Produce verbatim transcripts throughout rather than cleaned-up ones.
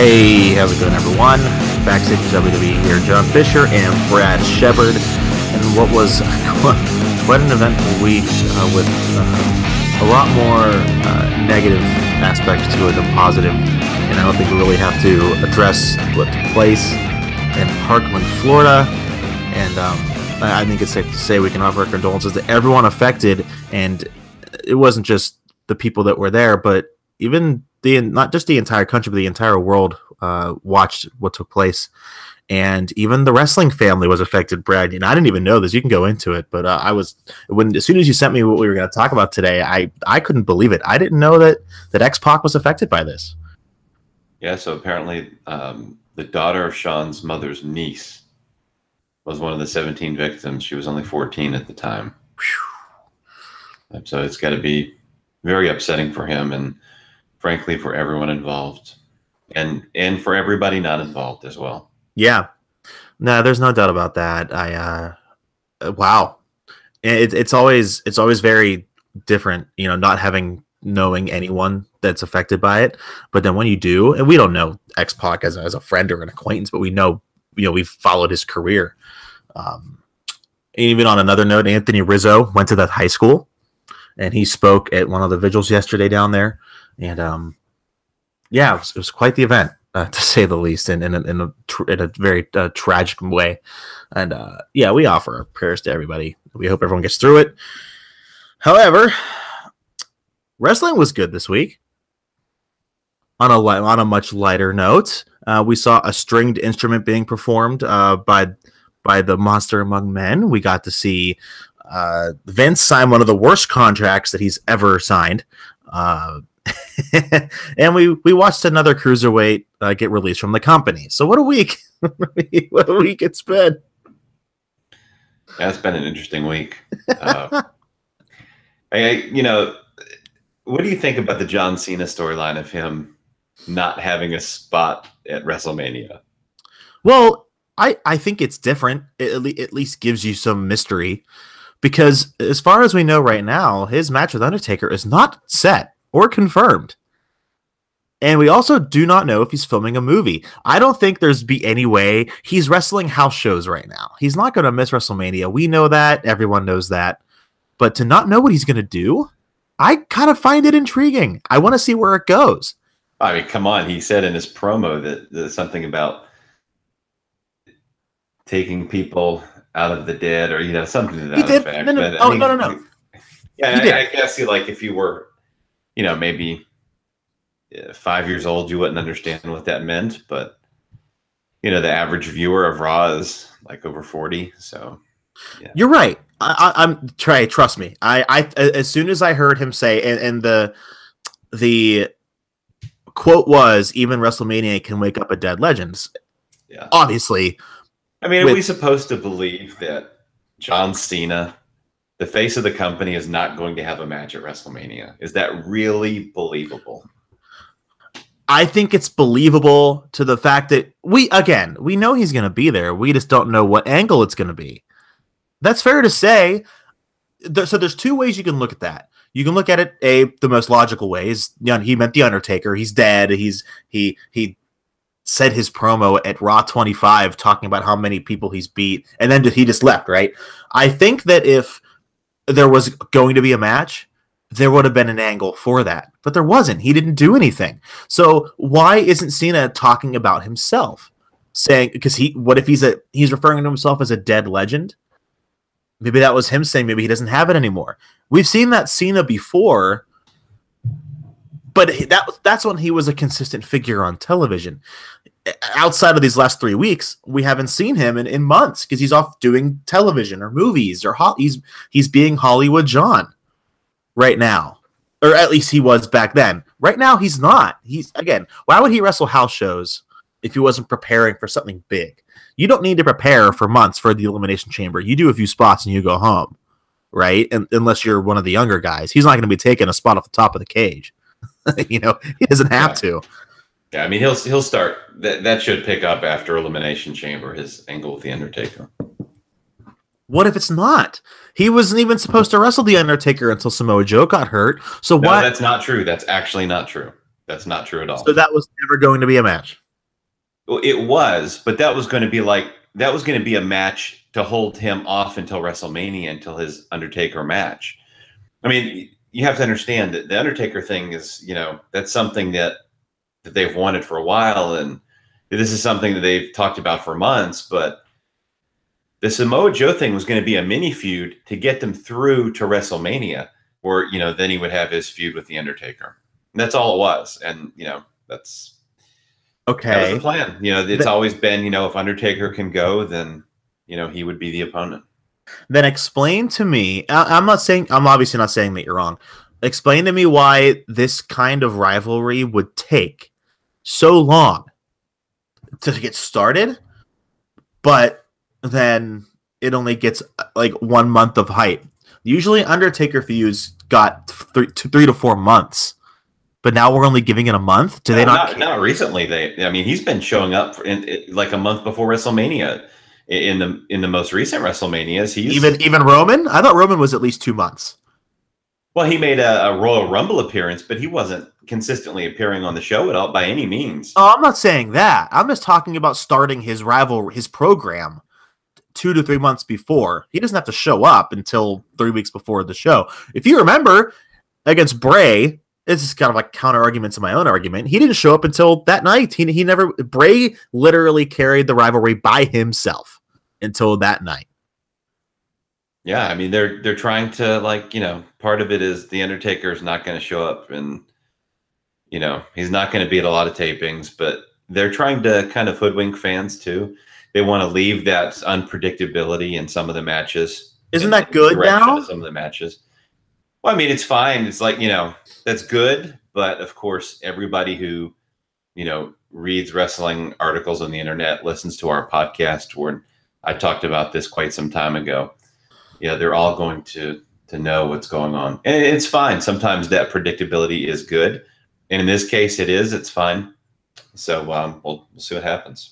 Hey, how's it going, everyone? Backstage is W W E here, John Fisher and Brad Shepard. And what was quite an eventful week uh, with uh, a lot more uh, negative aspects to it than positive. And I don't think we really have to address what took place in Parkland, Florida. And um, I think it's safe to say we can offer our condolences to everyone affected. And it wasn't just the people that were there, but even the not just the entire country, but the entire world uh, watched what took place. And even the wrestling family was affected, Brad. And I didn't even know this. You can go into it, but uh, I was when as soon as you sent me what we were going to talk about today, I, I couldn't believe it. I didn't know that that X-Pac was affected by this. Yeah, so apparently um, the daughter of Sean's mother's niece was one of the seventeen victims. She was only fourteen at the time. Whew. So it's got to be very upsetting for him and, frankly, for everyone involved, and and for everybody not involved as well. Yeah, no, there's no doubt about that. I uh, wow, it, it's always it's always very different, you know, not having knowing anyone that's affected by it. But then when you do, and we don't know X-Pac as a, as a friend or an acquaintance, but we know, you know, we've followed his career. Um, even on another note, Anthony Rizzo went to that high school, and he spoke at one of the vigils yesterday down there. And um, yeah, it was, it was quite the event, uh, to say the least, in in a, in a, tr- in a very uh, tragic way. And uh, yeah, we offer our prayers to everybody. We hope everyone gets through it. However, wrestling was good this week. On a li- on a much lighter note, uh, we saw a stringed instrument being performed uh, by by the Monster Among Men. We got to see uh, Vince sign one of the worst contracts that he's ever signed. Uh, and we we watched another cruiserweight uh, get released from the company. So what a week! What a week it's been. Yeah, it's been an interesting week. Uh, I, you know, what do you think about the John Cena storyline of him not having a spot at WrestleMania? Well, I I think it's different. It at, le- at least gives you some mystery, because as far as we know right now, his match with Undertaker is not set or confirmed. And we also do not know if he's filming a movie. I don't think there's be any way. He's wrestling house shows right now. He's not going to miss WrestleMania. We know that. Everyone knows that. But to not know what he's going to do, I kind of find it intriguing. I want to see where it goes. I mean, come on. He said in his promo that there's something about taking people out of the dead, or, you know, something to that he did. effect. No, no, but, oh, I mean, no, no, no. Yeah, I, I guess you like if you were, you know, maybe five years old, you wouldn't understand what that meant. But, you know, the average viewer of Raw is like over forty. So, yeah. You're right. I, I, I'm Trey. Trust me. I, I, as soon as I heard him say, and, and the, the quote was, "Even WrestleMania can wake up a dead legends." Yeah. Obviously. I mean, with, are we supposed to believe that John Cena, the face of the company, is not going to have a match at WrestleMania? Is that really believable? I think it's believable to the fact that we, again, we know he's going to be there. We just don't know what angle it's going to be. That's fair to say. So there's two ways you can look at that. You can look at it a the most logical way is, you know, he meant the Undertaker. He's dead. He's he he said his promo at Raw twenty-five talking about how many people he's beat, and then he just left. Right. I think that if there was going to be a match, there would have been an angle for that, but there wasn't. He didn't do anything. So why isn't Cena talking about himself, saying, because he, what if he's a, he's referring to himself as a dead legend? Maybe that was him saying maybe he doesn't have it anymore. We've seen that Cena before, but that that's when he was a consistent figure on television. Outside of these last three weeks, we haven't seen him in, in months because he's off doing television or movies, or ho- he's he's being Hollywood John right now, or at least he was back then. Right now, he's not. He's again. Why would he wrestle house shows if he wasn't preparing for something big? You don't need to prepare for months for the Elimination Chamber. You do a few spots and you go home, right? And unless you're one of the younger guys, he's not going to be taking a spot off the top of the cage. You know, he doesn't have yeah. to. Yeah, I mean, he'll he'll start. That that should pick up after Elimination Chamber. His angle with the Undertaker. What if it's not? He wasn't even supposed to wrestle the Undertaker until Samoa Joe got hurt. So no, why? That's not true. That's actually not true. That's not true at all. So that was never going to be a match. Well, it was, but that was going to be like that was going to be a match to hold him off until WrestleMania, until his Undertaker match. I mean, you have to understand that the Undertaker thing is, you know, that's something that that they've wanted for a while, and this is something that they've talked about for months. But the Samoa Joe thing was going to be a mini feud to get them through to WrestleMania, where, you know, then he would have his feud with the Undertaker. And that's all it was, and you know, that's. Okay. That was the plan. You know, it's Th- always been, you know, if Undertaker can go, then, you know, he would be the opponent. Then explain to me, I- I'm not saying, I'm obviously not saying that you're wrong. Explain to me why this kind of rivalry would take so long to get started, but then it only gets like one month of hype. Usually Undertaker feuds got three, two, three to four months. But now we're only giving it a month. Do they no, not? not, not recently. They, I mean, he's been showing up for in, in, like a month before WrestleMania. In the in the most recent WrestleManias, he's even even Roman. I thought Roman was at least two months. Well, he made a, a Royal Rumble appearance, but he wasn't consistently appearing on the show at all by any means. Oh, I'm not saying that. I'm just talking about starting his rival, his program, two to three months before. He doesn't have to show up until three weeks before the show. If you remember, against Bray. This is kind of like counter argument to my own argument. He didn't show up until that night. He he never Bray literally carried the rivalry by himself until that night. Yeah, I mean they're they're trying to, like, you know, part of it is the Undertaker is not going to show up, and you know, he's not going to be at a lot of tapings, but they're trying to kind of hoodwink fans too. They want to leave that unpredictability in some of the matches. Isn't that good now? Some of the matches. Well, I mean, it's fine. It's like, you know, that's good. But of course, everybody who, you know, reads wrestling articles on the internet, listens to our podcast where I talked about this quite some time ago. Yeah, they're all going to to know what's going on. And it's fine. Sometimes that predictability is good. And in this case, it is. It's fine. So um, we'll, we'll see what happens.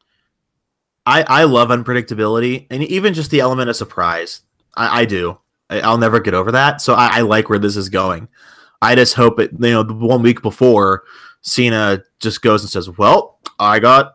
I, I love unpredictability, and even just the element of surprise. I, I do. I'll never get over that. So I, I like where this is going. I just hope it, you know, the one week before, Cena just goes and says, well, I got,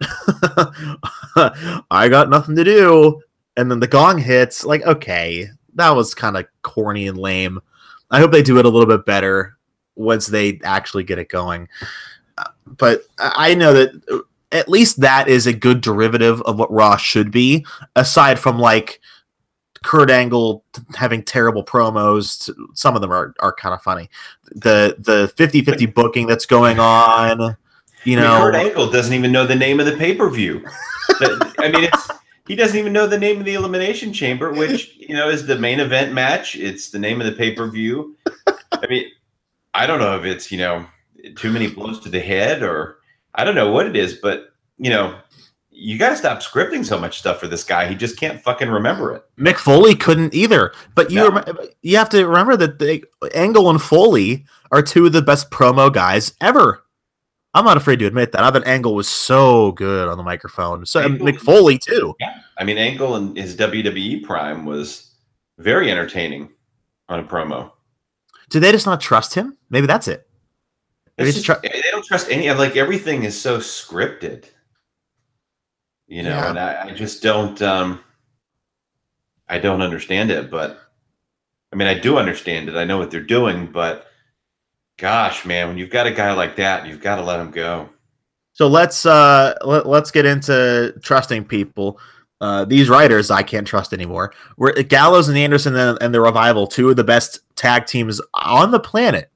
I got nothing to do. And then the gong hits. Like, okay, that was kind of corny and lame. I hope they do it a little bit better once they actually get it going. But I know that at least that is a good derivative of what Raw should be, aside from like Kurt Angle having terrible promos. Some of them are, are kind of funny. The the fifty-fifty booking that's going on, you know. I mean, Kurt Angle doesn't even know the name of the pay-per-view. I mean, it's he doesn't even know the name of the Elimination Chamber, which, you know, is the main event match. It's the name of the pay-per-view. I mean, I don't know if it's, you know, too many blows to the head, or I don't know what it is, but, you know, you got to stop scripting so much stuff for this guy. He just can't fucking remember it. Mick Foley couldn't either. But you No. rem- you have to remember that the, Angle and Foley are two of the best promo guys ever. I'm not afraid to admit that. I thought Angle was so good on the microphone. So and Angle- Mick Foley too. Yeah. I mean, Angle in his W W E prime was very entertaining on a promo. Do they just not trust him? Maybe that's it. Maybe It's it's just- tr- they don't trust any, like, everything is so scripted. You know, Yeah. and I, I just don't, um, I don't understand it. But I mean, I do understand it. I know what they're doing, but gosh, man, when you've got a guy like that, you've got to let him go. So let's uh let, let's get into trusting people. Uh, these writers I can't trust anymore. We're Gallows and Anderson and, and the Revival, two of the best tag teams on the planet,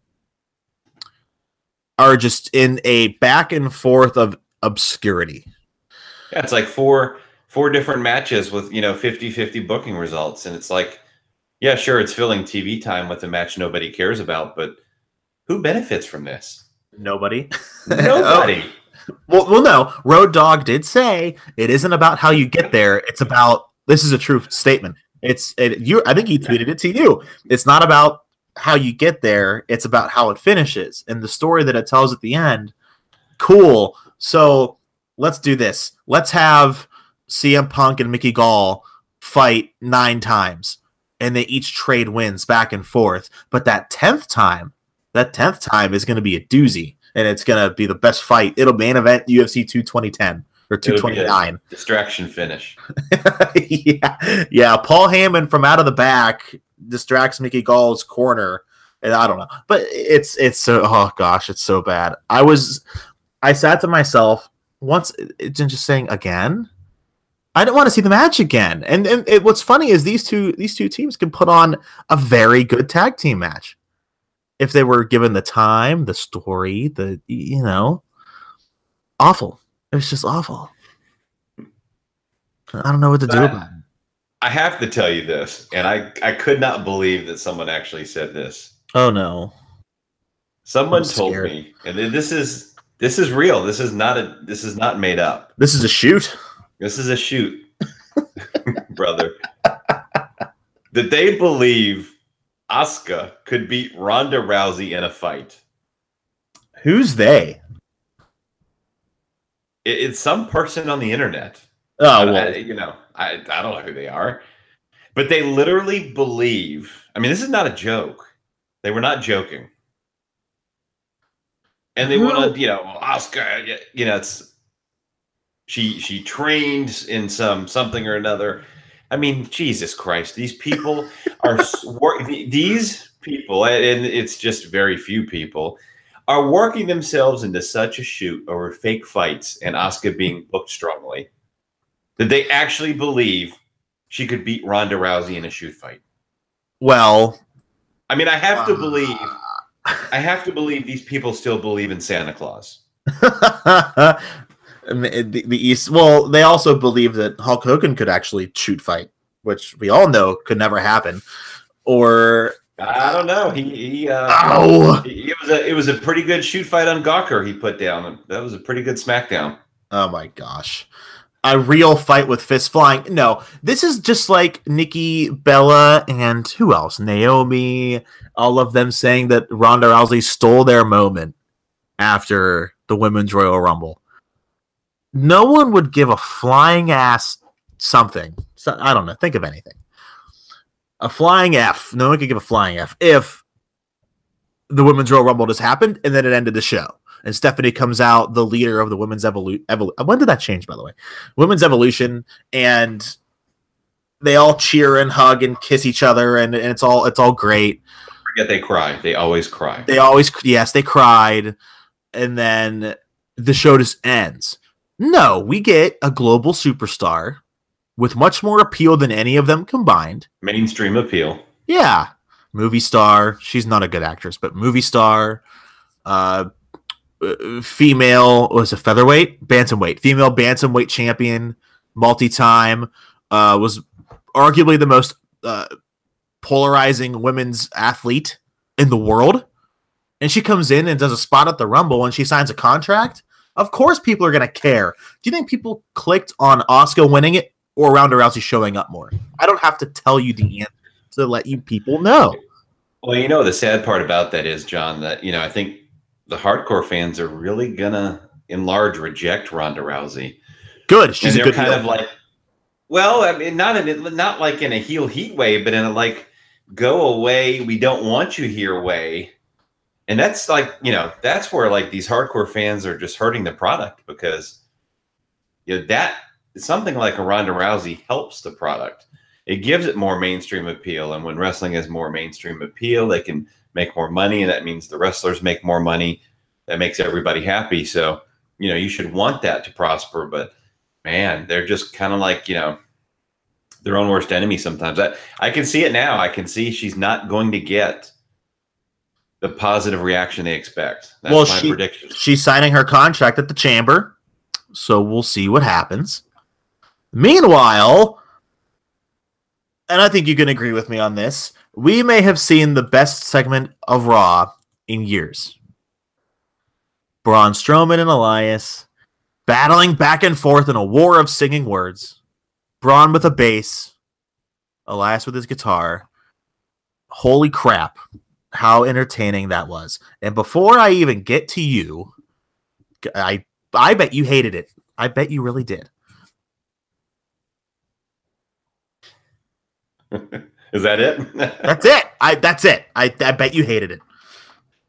are just in a back and forth of obscurity. Yeah, it's like four four different matches with, you know, fifty-fifty booking results. And it's like, yeah, sure, it's filling T V time with a match nobody cares about, but who benefits from this? Nobody. Nobody. Well, well, no. Road Dogg did say it isn't about how you get there. It's about, this is a true statement. It's it, you. I think he tweeted it to you. It's not about how you get there. It's about how it finishes and the story that it tells at the end. Cool. So let's do this. Let's have C M Punk and Mickey Gall fight nine times, and they each trade wins back and forth. But that tenth time, that tenth time is going to be a doozy. And it's going to be the best fight. It'll main event U F C two twenty ten. or two twenty-nine. Distraction finish. yeah, yeah. Paul Heyman from out of the back distracts Mickey Gall's corner, and I don't know, but it's it's so oh gosh, it's so bad. I was I sat to myself once, just saying again. I didn't want to see the match again, and and it, what's funny is these two these two teams can put on a very good tag team match if they were given the time, the story, the you know, awful. It was just awful. I don't know what to do about it. I have to tell you this, and I, I could not believe that someone actually said this. Oh no! Someone told me, and this is this is real. This is not a this is not made up. This is a shoot. This is a shoot, brother. That they believe Asuka could beat Ronda Rousey in a fight. Who's they? It, it's some person on the internet. Oh, well. I, you know, I, I don't know who they are, but they literally believe. I mean, this is not a joke. They were not joking, and they want to, you know, Asuka. You know, it's she. She trained in some something or another. I mean, Jesus Christ, these people are these people, and it's just very few people are working themselves into such a shoot over fake fights and Asuka being booked strongly. Did they actually believe she could beat Ronda Rousey in a shoot fight? Well, I mean, I have to uh, believe, I have to believe these people still believe in Santa Claus. the, the East, well, they also believe that Hulk Hogan could actually shoot fight, which we all know could never happen. Or I don't know. He, he, uh, oh. he it was a, it was a pretty good shoot fight on Gawker he put down. That was a pretty good smackdown. Oh my gosh. A real fight with fists flying. No, this is just like Nikki Bella and who else? Naomi, all of them saying that Ronda Rousey stole their moment after the Women's Royal Rumble. No one would give a flying ass something. So, I don't know. Think of anything. A flying F. No one could give a flying F if the Women's Royal Rumble just happened and then it ended the show. And Stephanie comes out, the leader of the Women's Evolution. Evol- when did that change, by the way? Women's Evolution, and they all cheer and hug and kiss each other, and, and it's all it's all great. Forget they cry. They always cry. They always, yes, they cried, and then the show just ends. No, we get a global superstar with much more appeal than any of them combined. Mainstream appeal. Yeah, movie star. She's not a good actress, but movie star. Uh. Female was a featherweight, bantamweight, female bantamweight champion, multi-time, uh, was arguably the most uh, polarizing women's athlete in the world. And she comes in and does a spot at the Rumble and she signs a contract. Of course, people are going to care. Do you think people clicked on Asuka winning it or Ronda Rousey showing up more? I don't have to tell you the answer to let you people know. Well, you know, the sad part about that is, John, that, you know, I think the hardcore fans are really gonna, in large, reject Ronda Rousey. Good, she's and a good kind heel. of like, well, I mean, not in not like in a heel heat way, but in a like, go away, we don't want you here way. And that's like, you know, that's where like these hardcore fans are just hurting the product because, you know, that something like a Ronda Rousey helps the product. It gives it more mainstream appeal, and when wrestling has more mainstream appeal, they can make more money, and that means the wrestlers make more money. That makes everybody happy. So, you know, you should want that to prosper, but man, they're just kind of like, you know, their own worst enemy sometimes. I, I can see it now. I can see she's not going to get the positive reaction they expect. That's well, my she, prediction. She's signing her contract at the Chamber, so we'll see what happens. Meanwhile, and I think you can agree with me on this, we may have seen the best segment of Raw in years. Braun Strowman and Elias battling back and forth in a war of singing words. Braun with a bass, Elias with his guitar. Holy crap, how entertaining that was. And before I even get to you, I I bet you hated it. I bet you really did. Is that it? That's it. I that's it. I, I bet you hated it.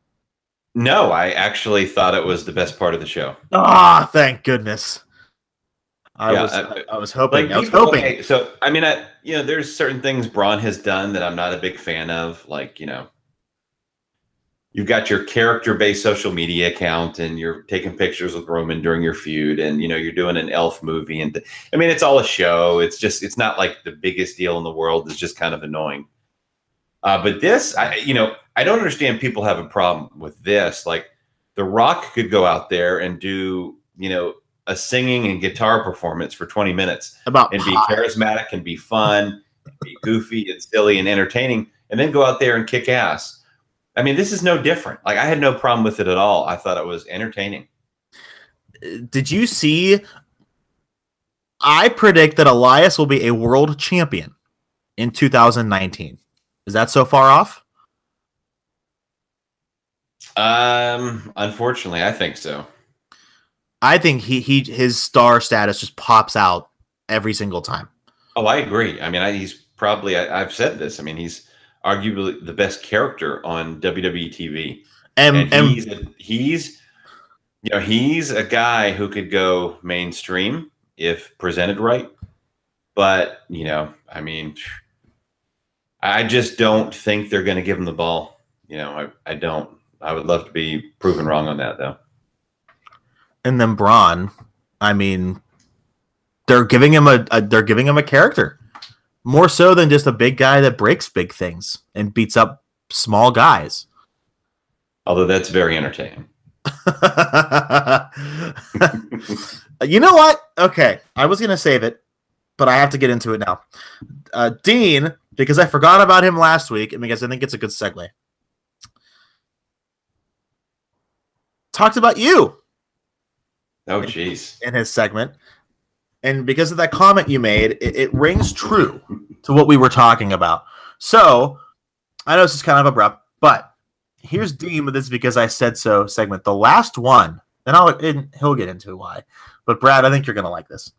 No, I actually thought it was the best part of the show. Ah, oh, thank goodness. I Yeah, was I- I was hoping. Like I was people, hoping. okay, so I mean, I you know, there's certain things Braun has done that I'm not a big fan of. Like, you know, you've got your character-based social media account, and you're taking pictures with Roman during your feud, and you know, you're doing an Elf movie, and th- I mean, it's all a show. It's just, it's not like the biggest deal in the world. It's just kind of annoying. Uh, but this, I, you know, I don't understand people have a problem with this. Like, The Rock could go out there and do, you know, a singing and guitar performance for twenty minutes About and be pie. charismatic and be fun, and be goofy and silly and entertaining, and then go out there and kick ass. I mean, this is no different. Like, I had no problem with it at all. I thought it was entertaining. Did you see? I predict that Elias will be a world champion in two thousand nineteen. Is that so far off? Um, unfortunately, I think so. I think he he his star status just pops out every single time. Oh, I agree. I mean, I, he's probably, I, I've said this. I mean, he's arguably the best character on W W E T V. And, And and he's, a, he's, you know, he's a guy who could go mainstream if presented right. But, you know, I mean, I just don't think they're going to give him the ball. You know, I, I don't. I would love to be proven wrong on that, though. and then Braun, I mean, they're giving him a, a they're giving him a character more so than just a big guy that breaks big things and beats up small guys. Although that's very entertaining. You know what? Okay, I was gonna save it, but I have to get into it now. Uh, Dean, because I forgot about him last week, and because I think it's a good segue, talked about you. Oh, jeez. In his segment. And because of that comment you made, it, it rings true to what we were talking about. So, I know this is kind of abrupt, but here's Dean with this because I said so segment. The last one, and I'll and he'll get into why. But Brad, I think you're going to like this.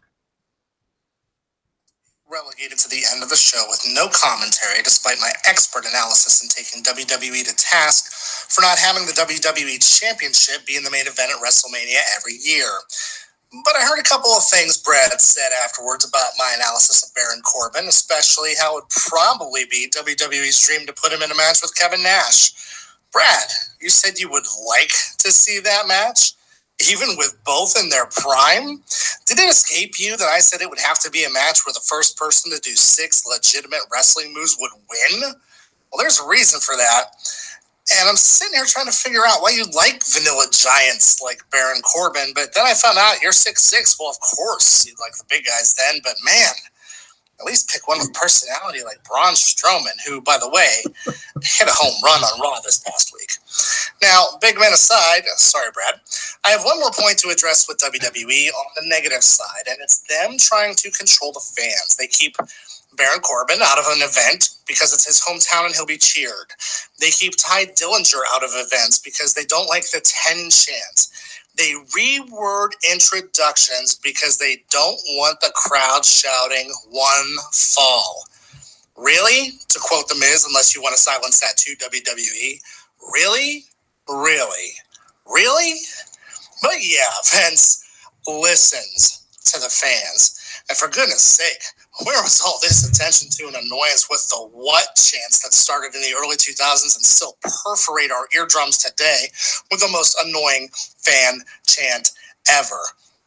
Relegated to the end of the show with no commentary, despite my expert analysis in taking W W E to task for not having the W W E Championship be in the main event at WrestleMania every year. But I heard a couple of things Brad said afterwards about my analysis of Baron Corbin, especially how it would probably be W W E's dream to put him in a match with Kevin Nash. Brad, you said you would like to see that match? Even with both in their prime? Did it escape you that I said it would have to be a match where the first person to do six legitimate wrestling moves would win? Well, there's a reason for that. And I'm sitting here trying to figure out why you like vanilla giants like Baron Corbin, but then I found out you're six six. Well, of course you'd like the big guys then, but man, at least pick one with personality like Braun Strowman, who, by the way, hit a home run on Raw this past week. Now, big men aside, sorry, Brad, I have one more point to address with W W E on the negative side, and it's them trying to control the fans. They keep Baron Corbin out of an event because it's his hometown and he'll be cheered. They keep Ty Dillinger out of events because they don't like the ten chant. They reword introductions because they don't want the crowd shouting one fall. Really? To quote The Miz, unless you want to silence that too, W W E. Really? Really? Really? But yeah, Vince listens to the fans. And for goodness sake, where was all this attention to and annoyance with the what chants that started in the early two thousands and still perforate our eardrums today with the most annoying fan chant ever?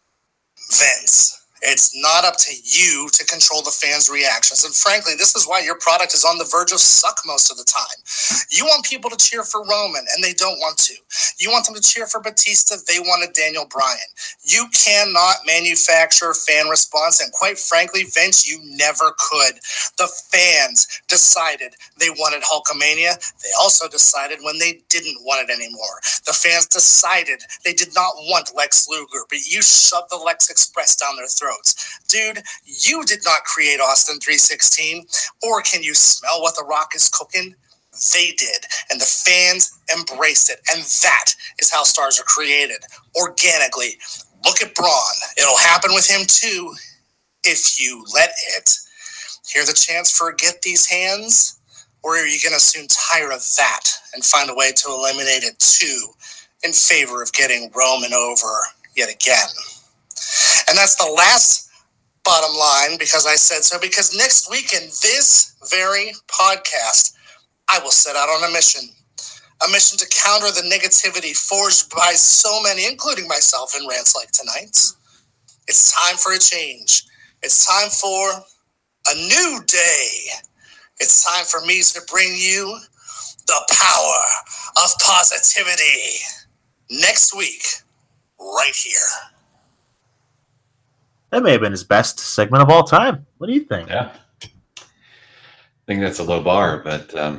Vince, it's not up to you to control the fans' reactions. And frankly, this is why your product is on the verge of suck most of the time. You want people to cheer for Roman, and they don't want to. You want them to cheer for Batista, they wanted Daniel Bryan. You cannot manufacture fan response, and quite frankly, Vince, you never could. The fans decided they wanted Hulkamania. They also decided when they didn't want it anymore. The fans decided they did not want Lex Luger, but you shoved the Lex Express down their throat. Dude, you did not create Austin three sixteen, or can you smell what The Rock is cooking? They did, and the fans embraced it, and that is how stars are created, organically. Look at Braun. It'll happen with him too, if you let it. Hear the chance for get these hands? Or are you going to soon tire of that and find a way to eliminate it too in favor of getting Roman over yet again? And that's the last bottom line, because I said so, because next week in this very podcast, I will set out on a mission. A mission to counter the negativity forged by so many, including myself, in rants like tonight's. It's time for a change. It's time for a new day. It's time for me to bring you the power of positivity next week, right here. That may have been his best segment of all time. What do you think? Yeah. I think that's a low bar, but um...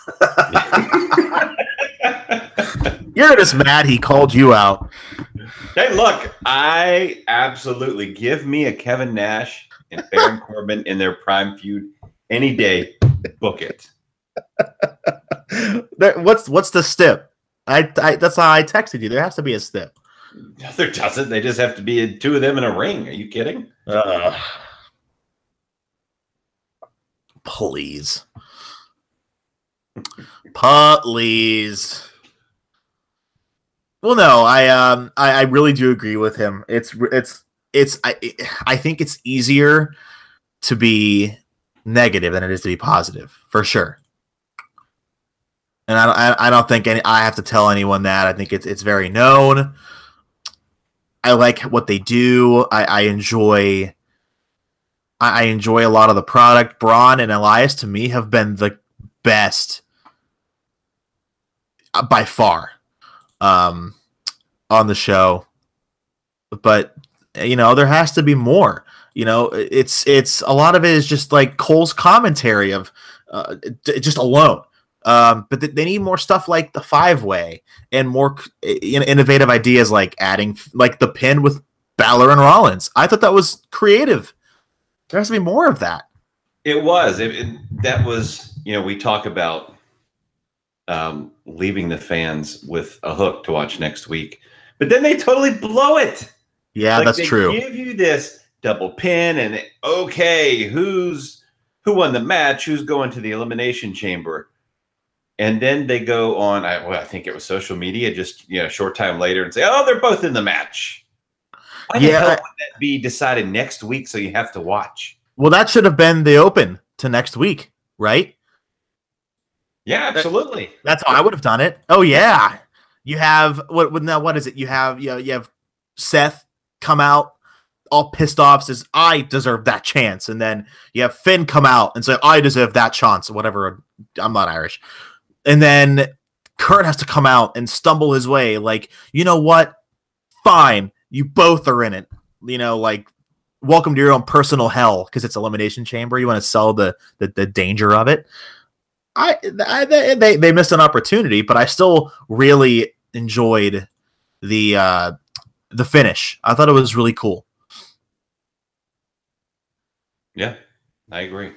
You're just mad he called you out. Hey, look, I absolutely give me a Kevin Nash and Baron Corbin in their prime feud any day. Book it. What's what's the stip? I, I that's how I texted you. There has to be a stip. No, there doesn't. They just have to be two of them in a ring. Are you kidding? Uh, please, please. Well, no, I um, I, I really do agree with him. It's it's it's I I think it's easier to be negative than it is to be positive, for sure. And I don't I, I don't think any I have to tell anyone that. I think it's it's very known. I like what they do. I, I enjoy. I, I enjoy a lot of the product. Braun and Elias to me have been the best uh, by far. Um, on the show, but you know there has to be more. You know, it's it's a lot of it is just like Cole's commentary of uh, d- just alone. Um, but th- they need more stuff like the five way and more in- innovative ideas like adding like the pin with Balor and Rollins. I thought that was creative. There has to be more of that. It was. It, it, that was. You know, we talk about. Um, leaving the fans with a hook to watch next week, but then they totally blow it. Yeah, like that's they true. Give you this double pin, and okay, who's who won the match? Who's going to the elimination chamber? And then they go on. I, well, I think it was social media, just you know, a short time later, and say, "Oh, they're both in the match." Why yeah, the hell would that be decided next week? So you have to watch. Well, that should have been the open to next week, right? Yeah, absolutely. That's how I would have done it. Oh yeah, you have what? Now what is it? You have you, know, you have Seth come out all pissed off, says I deserve that chance, and then you have Finn come out and say I deserve that chance, or whatever. I'm not Irish, and then Kurt has to come out and stumble his way. Like you know what? Fine, you both are in it. You know, like welcome to your own personal hell because it's Elimination Chamber. You want to sell the the, the danger of it. I, I they they missed an opportunity, but I still really enjoyed the uh, the finish. I thought it was really cool. Yeah, I agree.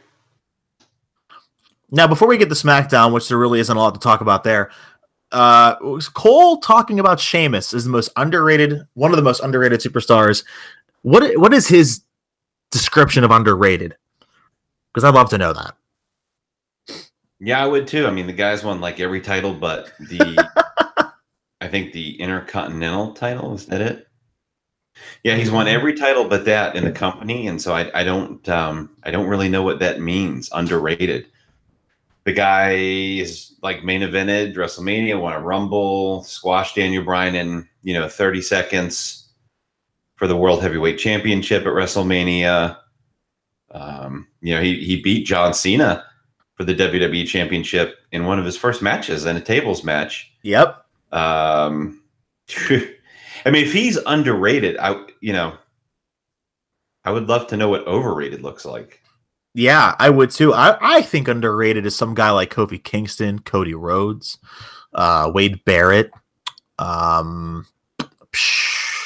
Now, before we get to SmackDown, which there really isn't a lot to talk about there, uh, was Cole talking about Sheamus as the most underrated, one of the most underrated superstars. What what is his description of underrated? Because I'd love to know that. Yeah, I would too. I mean, the guy's won like every title, but the I think the Intercontinental title, is that it? Yeah, he's won every title but that in the company, and so I, I don't um, I don't really know what that means. Underrated. The guy is like main evented WrestleMania, won a Rumble, squashed Daniel Bryan in you know thirty seconds for the World Heavyweight Championship at WrestleMania. Um, you know, he he beat John Cena for the W W E Championship in one of his first matches in a tables match. Yep. Um, I mean, if he's underrated, I you know, I would love to know what overrated looks like. Yeah, I would too. I, I think underrated is some guy like Kofi Kingston, Cody Rhodes, uh, Wade Barrett, um, psh,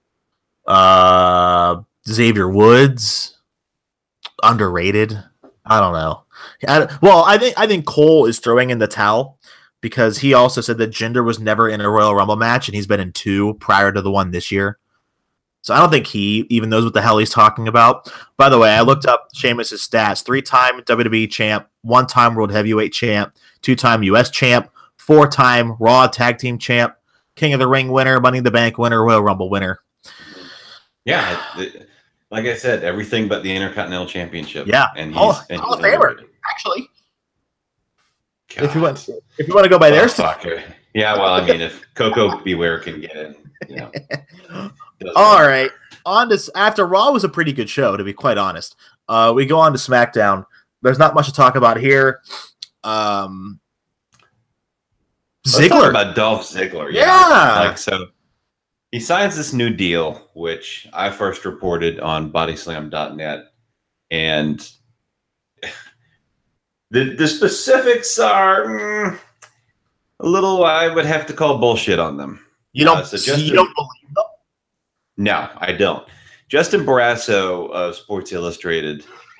uh, Xavier Woods. Underrated. I don't know. I, well, I think I think Cole is throwing in the towel because he also said that Jinder was never in a Royal Rumble match and he's been in two prior to the one this year. So I don't think he even knows what the hell he's talking about. By the way, I looked up Sheamus' stats. Three-time W W E champ, one-time World Heavyweight champ, two-time U S champ, four-time Raw Tag Team champ, King of the Ring winner, Money in the Bank winner, Royal Rumble winner. Yeah, Like I said, everything but the Intercontinental Championship. Yeah, and he's Hall, and Hall of he's Famer, underrated. actually. God. If you want, if you want to go by their Oh, fuck. Yeah, well, I mean, if Coco Beware can get in, you know. All right. On to after Raw was a pretty good show, to be quite honest. Uh, we go on to SmackDown. There's not much to talk about here. Um, Let's Ziggler talk about Dolph Ziggler. Yeah. Yeah. Like, so he signs this new deal, which I first reported on bodyslam dot net. And the, the specifics are mm, a little, I would have to call bullshit on them. You don't, Uh, so Justin, you don't believe them? No, I don't. Justin Barrasso of Sports Illustrated,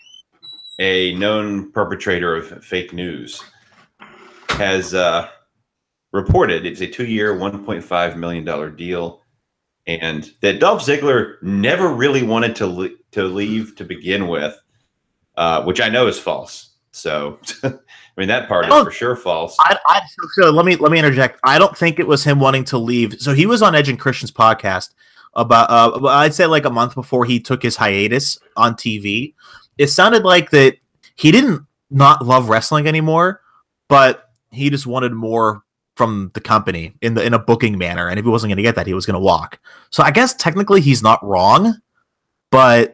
a known perpetrator of fake news, has uh, reported it's a two-year, one point five million dollars deal, and that Dolph Ziggler never really wanted to le- to leave to begin with, uh, which I know is false. So, I mean, that part is for sure false. I, I, so let me let me interject. I don't think it was him wanting to leave. So he was on Edge and Christian's podcast about, uh, I'd say like a month before he took his hiatus on T V. It sounded like that he didn't not love wrestling anymore, but he just wanted more from the company in the in a booking manner. And if he wasn't going to get that, he was going to walk. So I guess technically he's not wrong, but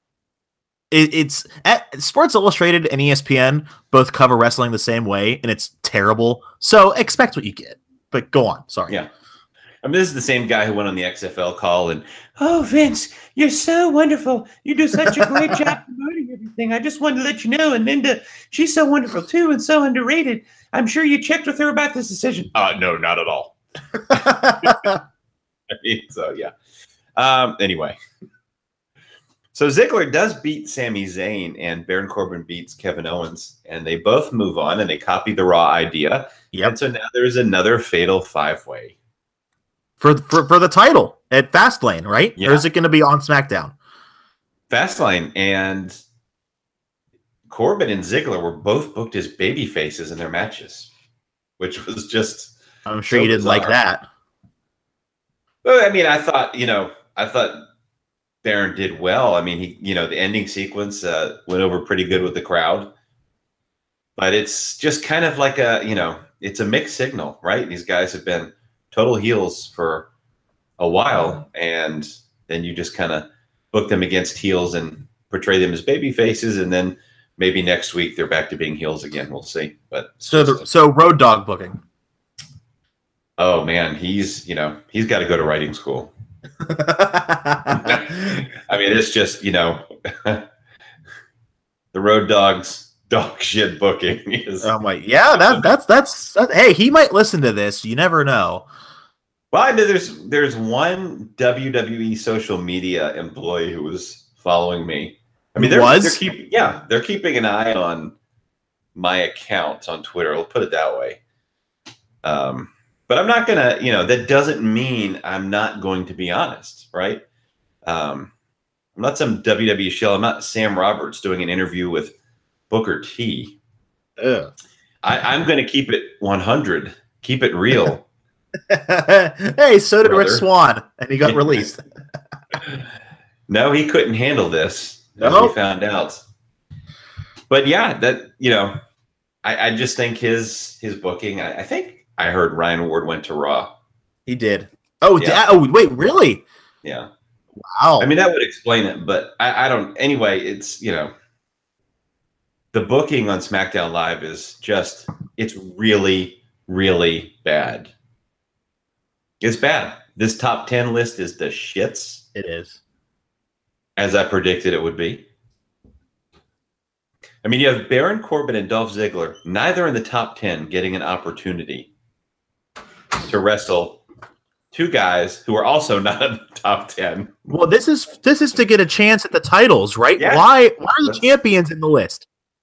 it, it's at Sports Illustrated and E S P N both cover wrestling the same way, and it's terrible. So expect what you get. But go on. Sorry. Yeah. I mean, this is the same guy who went on the X F L call and, oh, Vince, you're so wonderful. You do such a great job promoting everything. I just wanted to let you know. And Linda, she's so wonderful, too, and so underrated. I'm sure you checked with her about this decision. Uh, no, not at all. I mean, so, yeah. Um, anyway. So Ziggler does beat Sami Zayn, and Baron Corbin beats Kevin Owens, and they both move on, and they copy the Raw idea. Yep. And so now there's another fatal five-way. For, for for the title at Fastlane, right? Yeah. Or is it going to be on SmackDown? Fastlane, and Corbin and Ziggler were both booked as baby faces in their matches, which was just I'm sure so you didn't bizarre. like that. Well, I mean, I thought, you know, I thought Baron did well. I mean, he, you know, the ending sequence uh, went over pretty good with the crowd, but it's just kind of like a, you know, it's a mixed signal, right? These guys have been total heels for a while, and then you just kind of book them against heels and portray them as baby faces, and then maybe next week they're back to being heels again. We'll see. But So the so Road Dogg booking. oh man, he's, you know, he's got to go to writing school. I mean, it's just, you know, the Road Dogg's dog shit booking is. I'm like, yeah, that that's that's that, hey, he might listen to this. You never know. Well, I know there's there's one W W E social media employee who was following me. I mean, they're, was? they're keep, yeah, they're keeping an eye on my account on Twitter. I'll put it that way. Um, but I'm not gonna, you know, that doesn't mean I'm not going to be honest, right? Um, I'm not some W W E shell. I'm not Sam Roberts doing an interview with Booker T. Ugh. I, I'm going to keep it one hundred, keep it real. Hey, so did Brother. Rich Swann, and he got released. No, he couldn't handle this. As No. we found out. But yeah, that, you know, I, I just think his his booking. I, I think I heard Ryan Ward went to Raw. He did. Oh, Yeah. da- oh, wait, really? Yeah, Wow. I mean that would explain it, but I, I don't. Anyway, it's, you know, the booking on SmackDown Live is just, it's really, really bad. It's bad. This top ten list is the shits, it is. as I predicted it would be. I mean, you have Baron Corbin and Dolph Ziggler, neither in the top ten, getting an opportunity to wrestle two guys who are also not in the top ten. Well, this is this is to get a chance at the titles, right? Yeah. Why why are the That's- champions in the list?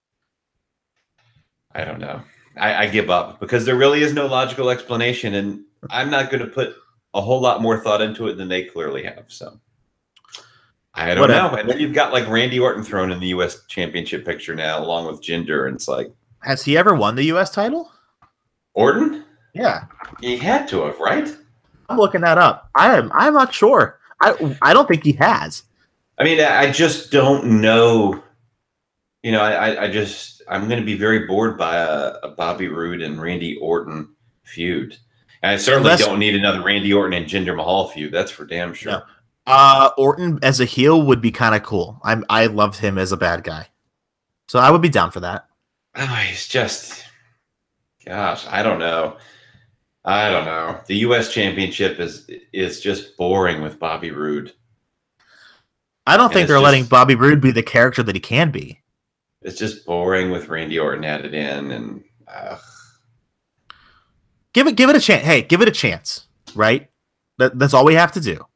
I don't know. I, I give up because there really is no logical explanation, and I'm not going to put a whole lot more thought into it than they clearly have. So I don't Whatever. know. And then you've got like Randy Orton thrown in the U S Championship picture now, along with Jinder, and it's like, Has he ever won the U S title? Orton? Yeah. He had to have, right? I'm looking that up. I am I'm not sure. I I don't think he has. I mean, I just don't know. You know, I, I just I'm going to be very bored by a, a Bobby Roode and Randy Orton feud. And I certainly Unless, don't need another Randy Orton and Jinder Mahal feud. That's for damn sure. No. Uh, Orton as a heel would be kind of cool. I'm I loved him as a bad guy, so I would be down for that. Oh, he's just, gosh, I don't know. I don't know. The U S Championship is is just boring with Bobby Roode. I don't and think they're just, letting Bobby Roode be the character that he can be. It's just boring with Randy Orton added in, and uh, give it give it a chance. Hey, give it a chance, right? That that's all we have to do.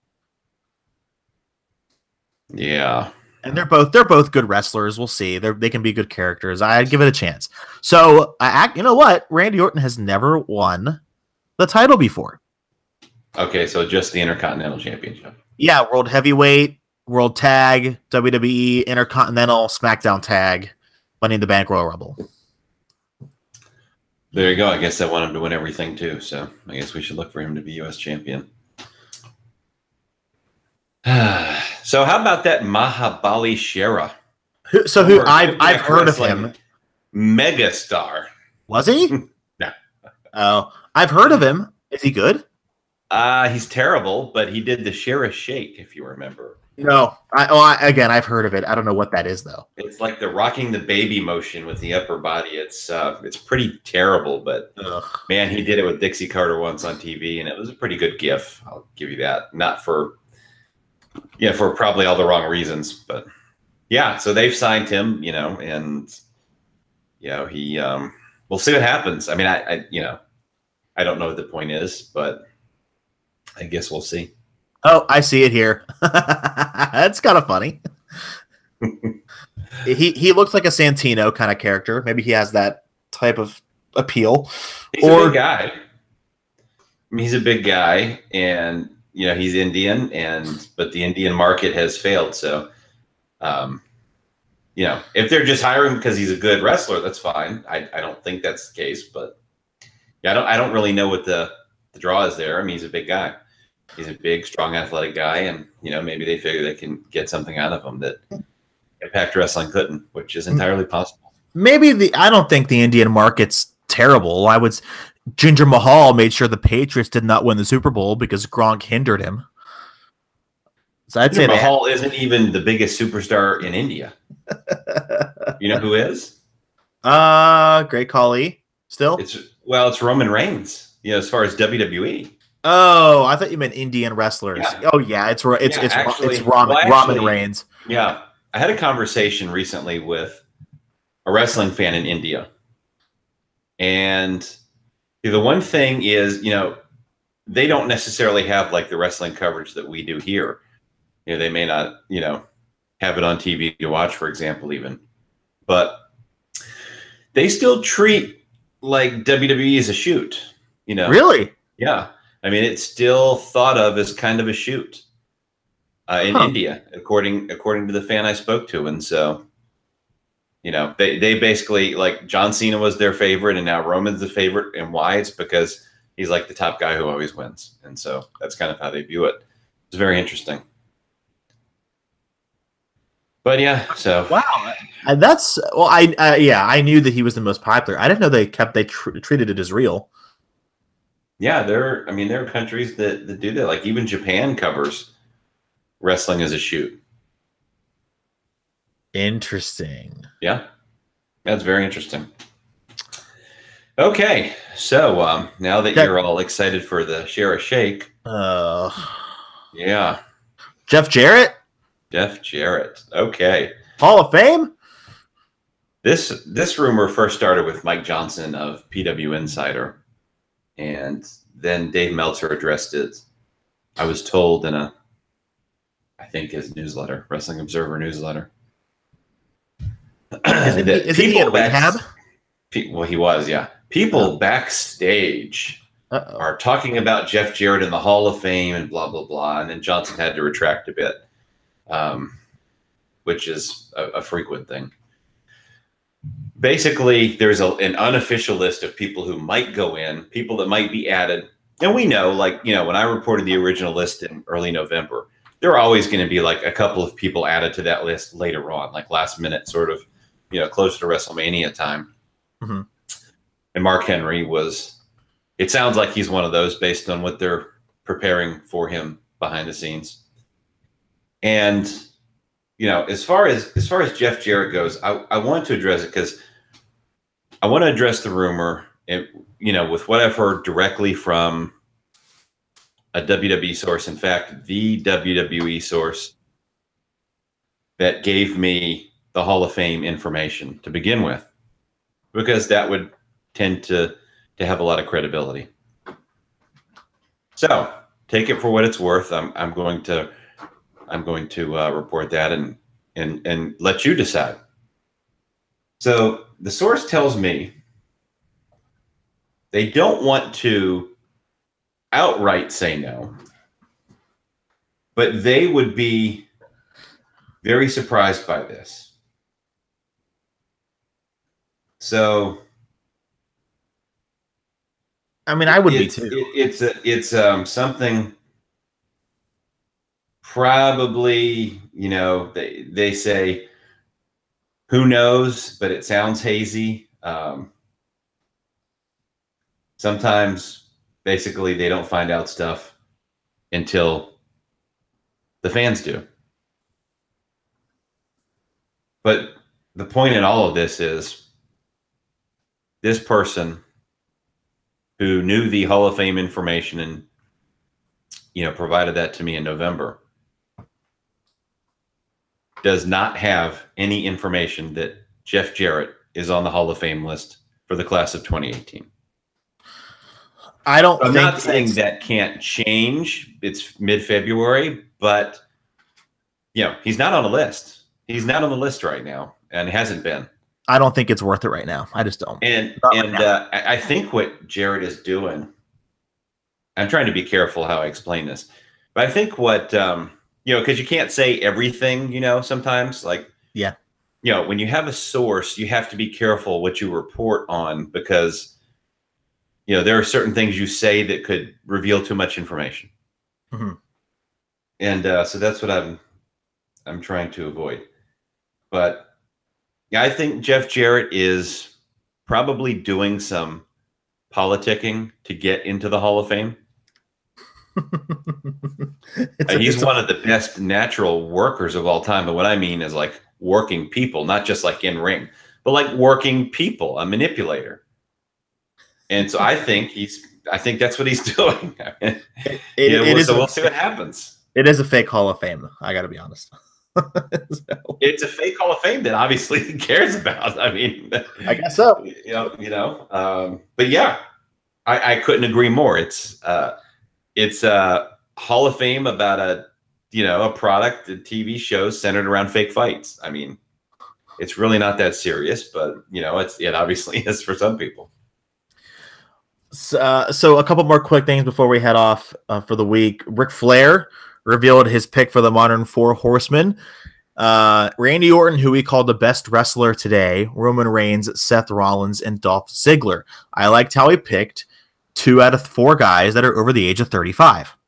Yeah. And they're both they're both good wrestlers. We'll see. They they can be good characters. I'd give it a chance. So I you know what? Randy Orton has never won the title before. Okay, so just the Intercontinental Championship. Yeah, World Heavyweight, World Tag, W W E, Intercontinental, SmackDown Tag, Money in the Bank, Royal Rumble. There you go. I guess I want him to win everything too. So I guess we should look for him to be U S champion. So how about that Mahabali Shera? Who, so who I've I've heard of him. Megastar. Was he? No. Oh, I've heard of him. Is he good? Uh he's terrible, but he did the Shera Shake, if you remember. No. I, oh, I, again, I've heard of it. I don't know what that is though. It's like the rocking the baby motion with the upper body. It's uh, it's pretty terrible, but Ugh. man, he did it with Dixie Carter once on T V, and it was a pretty good gif. I'll give you that. Not for Yeah, for probably all the wrong reasons, but yeah. So they've signed him, you know, and you know he. Um, we'll see what happens. I mean, I, I, you know, I don't know what the point is, but I guess we'll see. Oh, I see it here. That's kind of funny. he he looks like a Santino kind of character. Maybe he has that type of appeal. He's or, a big guy. I mean, he's a big guy, and. You know, he's Indian, and but the Indian market has failed. So, um, you know, if they're just hiring him because he's a good wrestler, that's fine. I, I don't think that's the case, but yeah, I don't I don't really know what the, the draw is there. I mean, he's a big guy. He's a big, strong, athletic guy, and you know, maybe they figure they can get something out of him that Impact Wrestling couldn't, which is entirely possible. Maybe the I don't think the Indian market's terrible. I would. Jinder Mahal made sure the Patriots did not win the Super Bowl because Gronk hindered him. So I'd Jinder say Mahal that. isn't even the biggest superstar in India. You know who is? Uh, Great Khali. Still, it's well, it's Roman Reigns. You know, as far as W W E. Oh, I thought you meant Indian wrestlers. Yeah. Oh yeah, it's it's yeah, it's actually, it's Roman well, actually, Roman Reigns. Yeah, I had a conversation recently with a wrestling fan in India, and. The one thing is, you know, they don't necessarily have like the wrestling coverage that we do here. You know, they may not, you know, have it on T V to watch, for example, even. But they still treat like W W E as a shoot, you know. Really? Yeah. I mean, it's still thought of as kind of a shoot uh, in huh. India, according according to the fan I spoke to. And so, you know, they, they basically, like, John Cena was their favorite, and now Roman's the favorite. And why? It's because he's, like, the top guy who always wins. And so that's kind of how they view it. It's very interesting. But, yeah, so. Wow. And that's, well, I, uh, yeah, I knew that he was the most popular. I didn't know they kept, they tr- treated it as real. Yeah, there, I mean, there are countries that, that do that. Like, even Japan covers wrestling as a shoot. Interesting. Yeah, that's very interesting. Okay, so um, now that, that you're all excited for the Shera Shake, uh, yeah, Jeff Jarrett, Jeff Jarrett. Okay, Hall of Fame. This this rumor first started with Mike Johnson of P W Insider, and then Dave Meltzer addressed it. I was told in a, I think his newsletter, Wrestling Observer newsletter. Isn't he, isn't he in rehab? Pe- well, he was, yeah. People oh. backstage Uh-oh. are talking about Jeff Jarrett in the Hall of Fame and blah, blah, blah. And then Johnson had to retract a bit, um, which is a, a frequent thing. Basically, there's a, an unofficial list of people who might go in, people that might be added. And we know, like, you know, when I reported the original list in early November, there are always going to be like a couple of people added to that list later on, like last minute, sort of, you know, closer to WrestleMania time. Mm-hmm. And Mark Henry was, it sounds like he's one of those based on what they're preparing for him behind the scenes. And, you know, as far as, as far as Jeff Jarrett goes, I, I want to address it because I want to address the rumor, it, you know, with what I've heard directly from a W W E source. In fact, the W W E source that gave me the Hall of Fame information to begin with, because that would tend to, to have a lot of credibility. So take it for what it's worth. I'm, I'm going to, I'm going to uh, report that and, and, and let you decide. So the source tells me they don't want to outright say no, but they would be very surprised by this. So, I mean, I would it's, be too. It, it's a, it's um, something probably, you know, they they say, who knows, but it sounds hazy. Um, sometimes. Basically, they don't find out stuff until the fans do. But the point in all of this is this person who knew the Hall of Fame information and, you know, provided that to me in November does not have any information that Jeff Jarrett is on the Hall of Fame list for the class of twenty eighteen. I don't I'm think not saying that can't change. It's mid-February, but you know, he's not on the list. He's not on the list right now and hasn't been. I don't think it's worth it right now. I just don't. And Not and right uh, I I think what Jarrett is doing, I'm trying to be careful how I explain this, but I think what, um, you know, because you can't say everything, you know, sometimes like, yeah, you know, when you have a source, you have to be careful what you report on because, you know, there are certain things you say that could reveal too much information. Mm-hmm. And uh, so that's what I'm, I'm trying to avoid. But yeah, I think Jeff Jarrett is probably doing some politicking to get into the Hall of Fame. a, He's one a, of the best natural workers of all time. But what I mean is like working people, not just like in ring, but like working people, a manipulator. And so I think he's, I think that's what he's doing. it, it, it, yeah, it we'll, is so a, we'll see what happens. It is a fake Hall of Fame. I got to be honest. So. It's a fake Hall of Fame that obviously he cares about. I mean, I guess so. You know, you know. Um, but yeah, I, I couldn't agree more. It's uh, it's a Hall of Fame about a, you know, a product, a T V show centered around fake fights. I mean, it's really not that serious, but you know, it's it obviously is for some people. So, uh, so a couple more quick things before we head off uh, for the week. Ric Flair revealed his pick for the Modern Four Horsemen. Uh, Randy Orton, who we called the best wrestler today, Roman Reigns, Seth Rollins, and Dolph Ziggler. I liked how he picked two out of four guys that are over the age of thirty-five.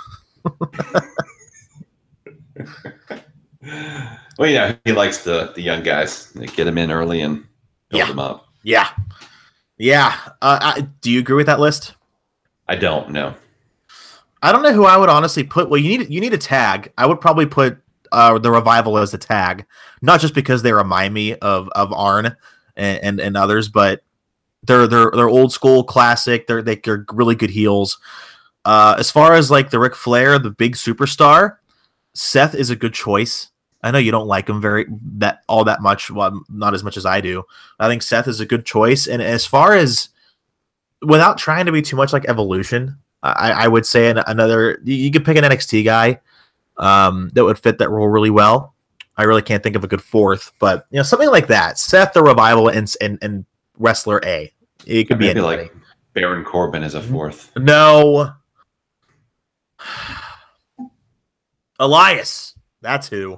Well, yeah, he likes the, the young guys. They get them in early and build yeah. them up. Yeah. Yeah. Uh, I, do you agree with that list? I don't know. I don't know who I would honestly put. Well, you need you need a tag. I would probably put uh, the Revival as a tag, not just because they remind me of of Arn and, and, and others, but they're they're they're old school, classic. They're they're really good heels. Uh, as far as like the Ric Flair, the big superstar, Seth is a good choice. I know you don't like him very that all that much, well, not as much as I do. I think Seth is a good choice. And as far as without trying to be too much like Evolution, I, I would say an, another. You could pick an N X T guy um, that would fit that role really well. I really can't think of a good fourth, but you know something like that. Seth, the Revival, and and, and Wrestler A. It could be maybe anybody. Like Baron Corbin as a fourth. No. Elias. That's who.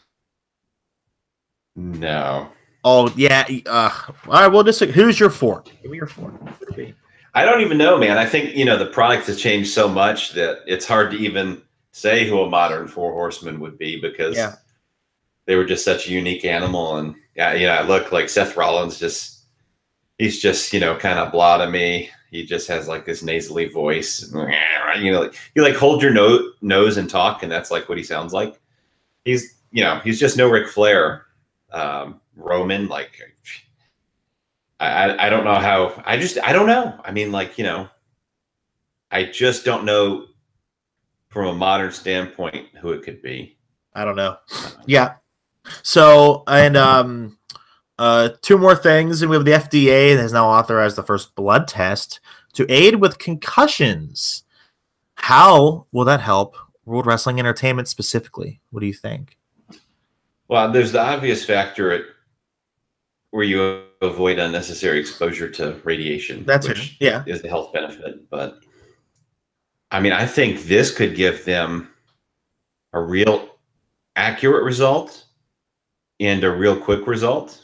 No. Oh yeah. Uh, all right. Well, just who's your four? Give me your four. I don't even know, man. I think you know the product has changed so much that it's hard to even say who a modern Four Horsemen would be because Yeah. they were just such a unique animal. And yeah, you know, look like Seth Rollins just, he's just, you know, kind of blah to me. He just has like this nasally voice, you know, like you like hold your no- nose and talk. And that's like what he sounds like. He's, you know, he's just no Ric Flair. Um, Roman, like, I, I don't know how, I just, I don't know. I mean, like, you know, I just don't know from a modern standpoint who it could be. I don't know. Yeah. So, and um, uh, two more things. And we have the F D A that has now authorized the first blood test to aid with concussions. How will that help World Wrestling Entertainment specifically? What do you think? Well, there's the obvious factor at, where you avoid unnecessary exposure to radiation. That's which it. Yeah. is a health benefit. But I mean, I think this could give them a real accurate result and a real quick result.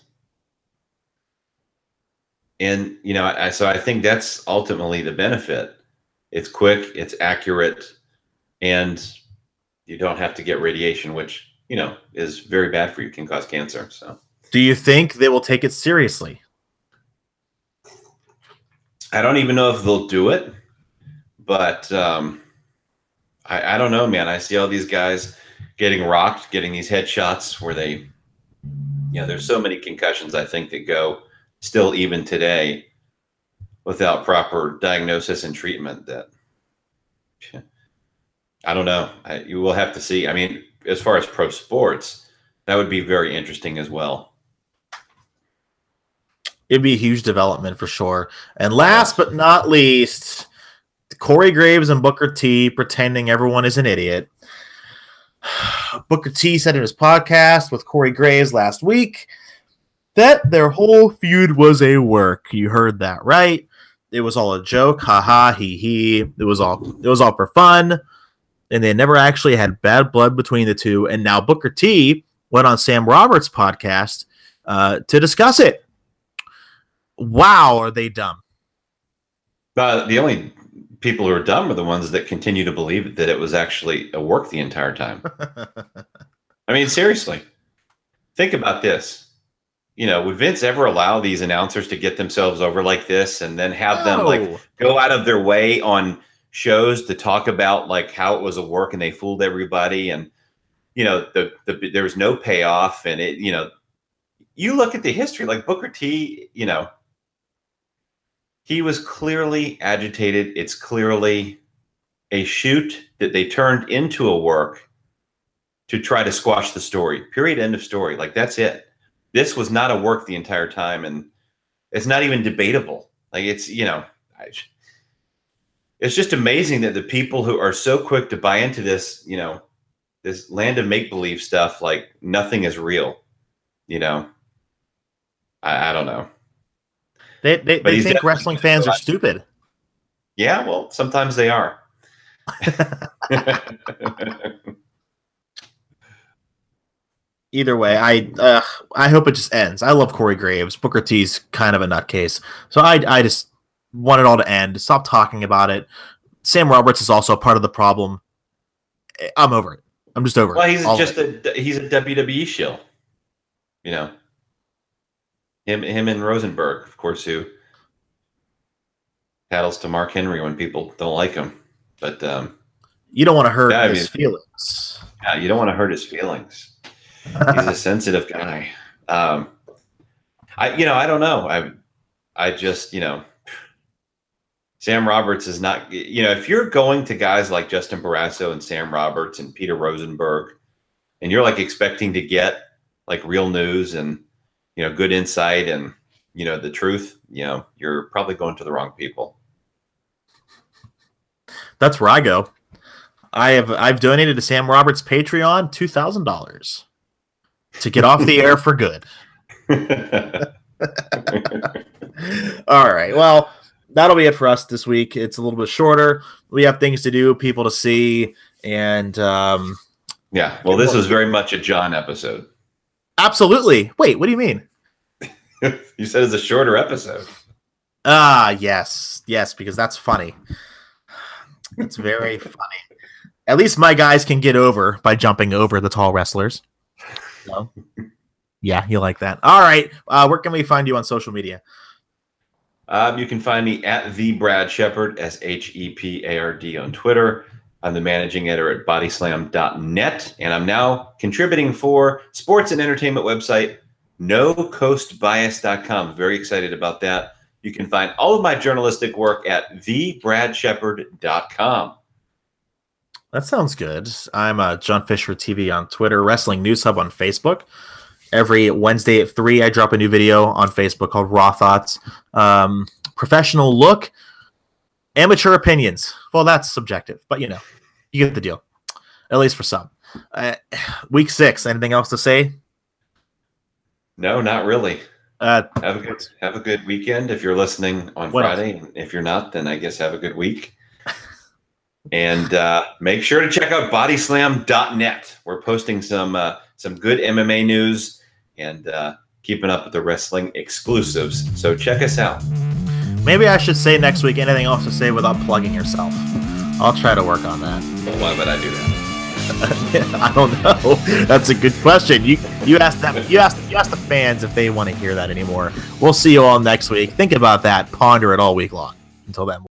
And, you know, I, so I think that's ultimately the benefit. It's quick, it's accurate, and you don't have to get radiation, which, you know, is very bad for you, can cause cancer. So, do you think they will take it seriously? I don't even know if they'll do it, but um, I, I don't know, man. I see all these guys getting rocked, getting these headshots where they, you know, there's so many concussions, I think, that go still even today without proper diagnosis and treatment that I don't know. I, you will have to see. I mean, as far as pro sports, that would be very interesting as well. It'd be a huge development for sure. And last but not least, Corey Graves and Booker T pretending everyone is an idiot. Booker T said in his podcast with Corey Graves last week that their whole feud was a work. You heard that right. It was all a joke. Ha ha, he he. It was all it was all for fun. And they never actually had bad blood between the two. And now Booker T went on Sam Roberts' podcast uh, to discuss it. Wow, are they dumb? Uh, the only people who are dumb are the ones that continue to believe that it was actually a work the entire time. I mean, seriously, think about this. You know, would Vince ever allow these announcers to get themselves over like this and then have No. them like go out of their way on shows to talk about like how it was a work and they fooled everybody and, you know, the, the there was no payoff and it, you know, you look at the history like Booker T, you know, he was clearly agitated. It's clearly a shoot that they turned into a work to try to squash the story. Period. End of story. Like, that's it. This was not a work the entire time, and it's not even debatable. Like, it's, you know, I, it's just amazing that the people who are so quick to buy into this, you know, this land of make-believe stuff, like nothing is real, you know, I, I don't know. They they, they think wrestling fans are stupid. Yeah, well, sometimes they are. Either way, I uh, I hope it just ends. I love Corey Graves. Booker T's kind of a nutcase, so I I just want it all to end. Stop talking about it. Sam Roberts is also a part of the problem. I'm over it. I'm just over well, it. Well, he's all just a he's a W W E shill. You know, him him and Rosenberg, of course, who paddles to Mark Henry when people don't like him. But um, you don't want to hurt yeah, his I mean, feelings. Yeah, you don't want to hurt his feelings. He's a sensitive guy. Um, I, you know, I don't know. I, I just, you know, Sam Roberts is not, you know, if you're going to guys like Justin Barrasso and Sam Roberts and Peter Rosenberg, and you're like expecting to get like real news and, you know, good insight and, you know, the truth, you know, you're probably going to the wrong people. That's where I go. I have, I've donated to Sam Roberts' Patreon two thousand dollars. To get off the air for good. All right. Well, that'll be it for us this week. It's a little bit shorter. We have things to do, people to see, and um, yeah. Well, this was very much a John episode. Absolutely. Wait, what do you mean? You said it's a shorter episode. Ah, yes, yes, because that's funny. It's very funny. At least my guys can get over by jumping over the tall wrestlers. So, yeah, you like that. All right. Uh, where can we find you on social media? Um, you can find me at the Brad Shepard, S H E P A R D on Twitter. I'm the managing editor at bodyslam dot net, and I'm now contributing for sports and entertainment website no coast bias dot com. Very excited about that. You can find all of my journalistic work at the brad shepard dot com. That sounds good. I'm uh, John Fisher T V on Twitter, Wrestling News Hub on Facebook. Every Wednesday at three, I drop a new video on Facebook called Raw Thoughts. Um, professional look, amateur opinions. Well, that's subjective, but you know, you get the deal. At least for some. Uh, week six, anything else to say? No, not really. Uh, have a good have a good weekend if you're listening on Friday. Else? If you're not, then I guess have a good week. And uh, make sure to check out body slam dot net. We're posting some uh, some good M M A news and uh, keeping up with the wrestling exclusives. So check us out. Maybe I should say next week anything else to say without plugging yourself. I'll try to work on that. Well, why would I do that? I don't know. That's a good question. You you asked them. You asked you asked the fans if they want to hear that anymore. We'll see you all next week. Think about that. Ponder it all week long. Until then.